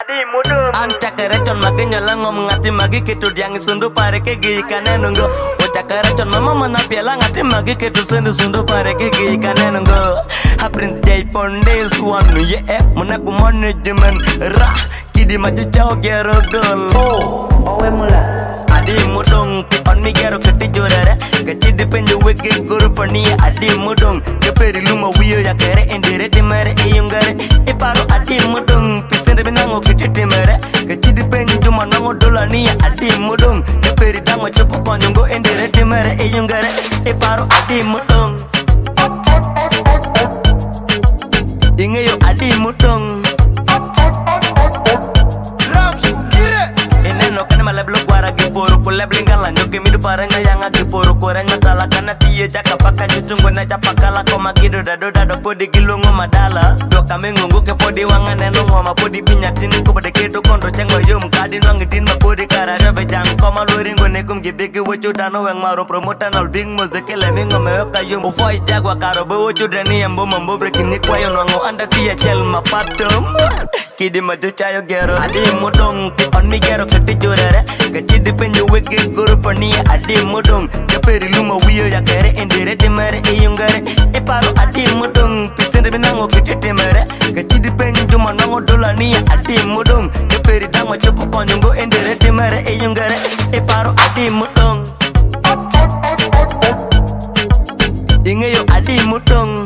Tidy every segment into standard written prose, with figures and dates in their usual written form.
adi mudum Antakare chon magenya lango ngati magi ketu diang sundu pare ke gi kanenungo Utakare chon mama mana piala ngati magi ketu sundu pare ke gi kanenungo Ha Prince Jay Pondes one ye munaku management ra kidi maju chao gero gol owe mula adi mudong ti on mi gero kati jorare kati depende wege guru fani adi mudong ke peri luma wiyo ya kere endere timere eyungare e paro adi mudong pisende binango kiti timere kati depende juma nango dola ni adi mudong ke peri dango choko konyongo endere timere eyungare e paro adi mudong ingeyo adi mudong no kan malablo kwara gi poro ko leblingala nyoke midu paranga yanga gi poro ko ranga tala kana tiye jaka paka jutungo na japakala ko makido do podi gilungo madala do kamengungu ke podi wangane no ngoma podi pinyatin ko bade keto kondo chengo yum kadi no ngidin ma podi karara be jang ko maloringo ne kum gi bigi wochu dano weng maro promotional big music le mingo me ka yum bo foi jagwa karo be wochu dani embo mambo breaking ni kwayo no ngo anda tiye chel ma patum kidi maju chayo gero adi mudong ti on mi gero kati jorare kati depende wege guru fani adi mudong ke peri luma wiyo ya kere endere timere eyungare e paro adi mudong pisende binango kiti timere kati depende juma nango dola ni adi mudong ke peri dango choko konyongo endere timere eyungare e paro adi mudong ingeyo adi mudong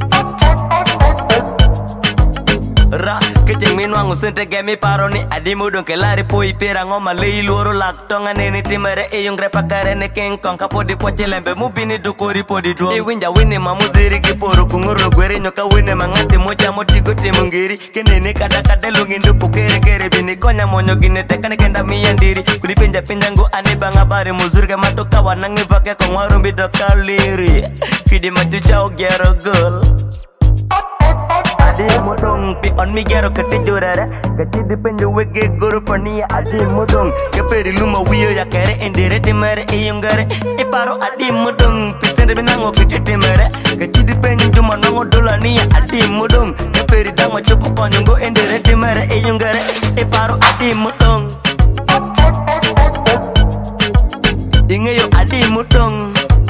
ra keceng minwangu sente gemi paroni adi mudong ke lari poi pirango malei luoro laktonga neni timere eyungre pakare ne king kong kapodi poche lembe mubini dukori podi duo e winja wini mamuziri giporo kunguro gweri nyoka wini mangati mocha motigo timungiri kenene kada lungindu pukere kere bini konya monyo gine tekane kenda miyandiri kudi pinja ngu anibanga bari muzurga matoka wanangi vake kongwarumbi dokaliri fidi maju chao gero gol adi mudong pi on mi gero kati jorare kati depende wege guru fani adi mudong ke peri luma wiyo ya kere endere timere eyungare e paro adi mudong pisende binango kati timere kati depende juma nango dola ni adi mudong ke peri dango choko konyongo endere timere eyungare e paro adi mudong ingeyo adi mudong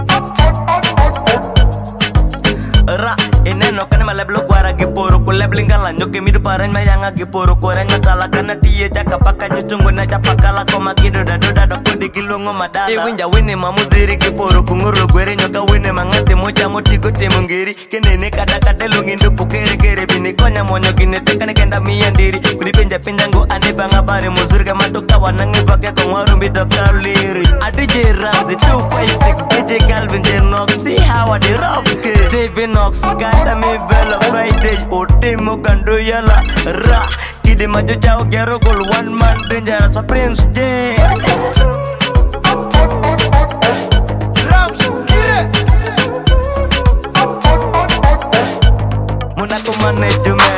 ra eneno kan malablo kwara gi poro ko leblingala nyoke midu parang mayanga gi poro ko ranga tala kana tiye jaka paka jutungo na japakala ko makido do podi gilungo madala e winja wini mamuziri gi poro kunguro gwere nyoka wini mangate moja motigo timungiri kenene kada lungindu pukere kere bini konya monyo gine tekane kenda miyandiri kudi pinja ngu anibanga bari muzurga matoka wanangi vake ko ngwarumbi dokaliri adi J Ramsey 256 DJ Calvin J Nox see how I dey rough kid Steven Knox kanda mi vela Friday otimo kando yala ra kidi maju chao gero gol one man danger sa Prince J Munaku management